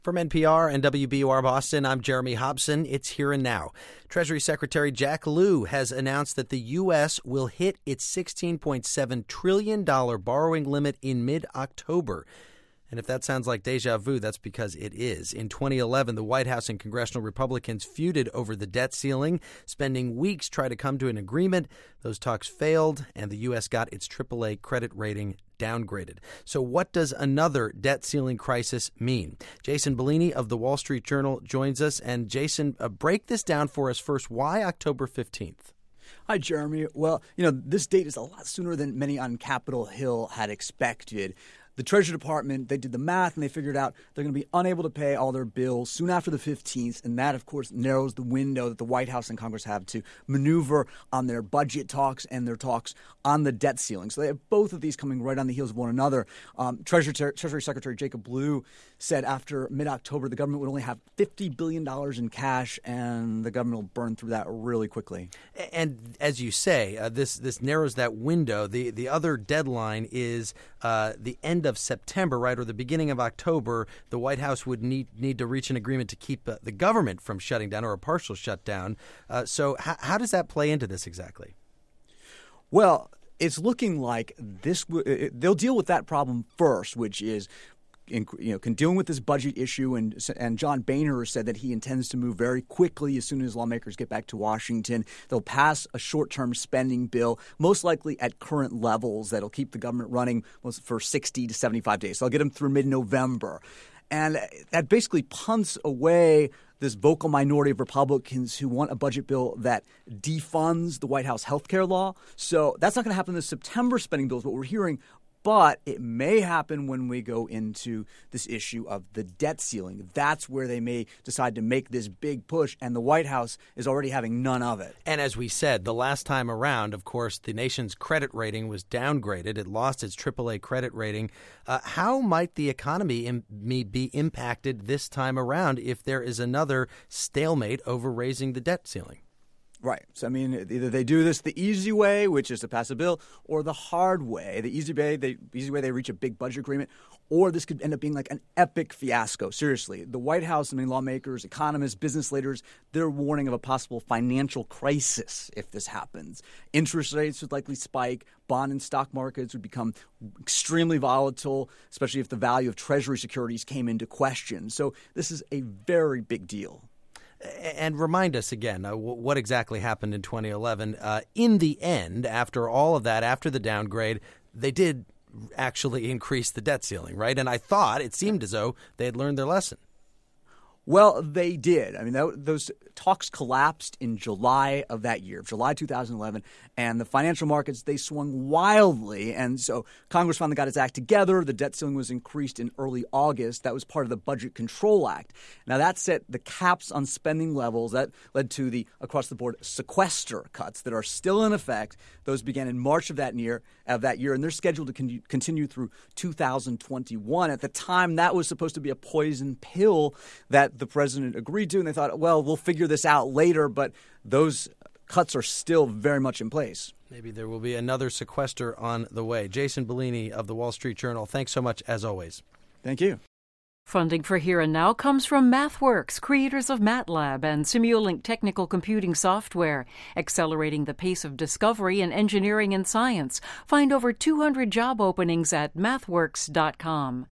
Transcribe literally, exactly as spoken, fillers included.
From N P R and W B U R Boston, I'm Jeremy Hobson. It's Here and Now. Treasury Secretary Jack Lew has announced that the U S will hit its sixteen point seven trillion dollars borrowing limit in mid-October. And if that sounds like deja vu, that's because it is. In twenty eleven, the White House and congressional Republicans feuded over the debt ceiling, spending weeks trying to come to an agreement. Those talks failed, and the U S got its triple A credit rating downgraded. So what does another debt ceiling crisis mean? Jason Bellini of the Wall Street Journal joins us. And Jason, uh, break this down for us first. Why October fifteenth? Hi, Jeremy. Well, you know, this date is a lot sooner than many on Capitol Hill had expected. The Treasury Department, they did the math and they figured out they're going to be unable to pay all their bills soon after the fifteenth. And that, of course, narrows the window that the White House and Congress have to maneuver on their budget talks and their talks on the debt ceiling. So they have both of these coming right on the heels of one another. Um, Treasury, Treasury Secretary Jacob Lew said after mid-October the government would only have fifty billion dollars in cash, and the government will burn through that really quickly. And as you say, uh, this this narrows that window. The, the other deadline is uh, the end of September, right, or the beginning of October. The White House would need need to reach an agreement to keep uh, the government from shutting down, or a partial shutdown. Uh, so h- how does that play into this exactly? Well, it's looking like this. W- they'll deal with that problem first, which is in, you know, can dealing with this budget issue. And and John Boehner said that he intends to move very quickly as soon as lawmakers get back to Washington. They'll pass a short-term spending bill, most likely at current levels, that'll keep the government running for sixty to seventy-five days. So they'll get them through mid-November. And that basically punts away this vocal minority of Republicans who want a budget bill that defunds the White House health care law. So that's not going to happen in the September spending bill is what we're hearing. But it may happen when we go into this issue of the debt ceiling. That's where they may decide to make this big push, and the White House is already having none of it. And as we said, the last time around, of course, the nation's credit rating was downgraded. It lost its triple A credit rating. Uh, how might the economy im- be impacted this time around if there is another stalemate over raising the debt ceiling? Right. So, I mean, either they do this the easy way, which is to pass a bill, or the hard way. The easy way, they easy way, they reach a big budget agreement, or this could end up being like an epic fiasco. Seriously, the White House, I mean, lawmakers, economists, business leaders, they're warning of a possible financial crisis if this happens. Interest rates would likely spike. Bond and stock markets would become extremely volatile, especially if the value of Treasury securities came into question. So this is a very big deal. And remind us again, uh, what exactly happened in twenty eleven. Uh, in the end, after all of that, after the downgrade, they did actually increase the debt ceiling, right? And I thought it seemed as though they had learned their lesson. Well, they did. I mean, that, those talks collapsed in July of that year, July two thousand eleven, and the financial markets, they swung wildly. And so Congress finally got its act together. The debt ceiling was increased in early August. That was part of the Budget Control Act. Now, that set the caps on spending levels. That led to the across-the-board sequester cuts that are still in effect. Those began in March of that year, of that year, and they're scheduled to con- continue through two thousand twenty-one. At the time, that was supposed to be a poison pill that the president agreed to, and they thought, well, we'll figure this out later, but those cuts are still very much in place. Maybe there will be another sequester on the way. Jason Bellini of the Wall Street Journal, thanks so much as always. Thank you. Funding for Here and Now comes from MathWorks, creators of MATLAB and Simulink technical computing software, accelerating the pace of discovery in engineering and science. Find over two hundred job openings at mathworks dot com.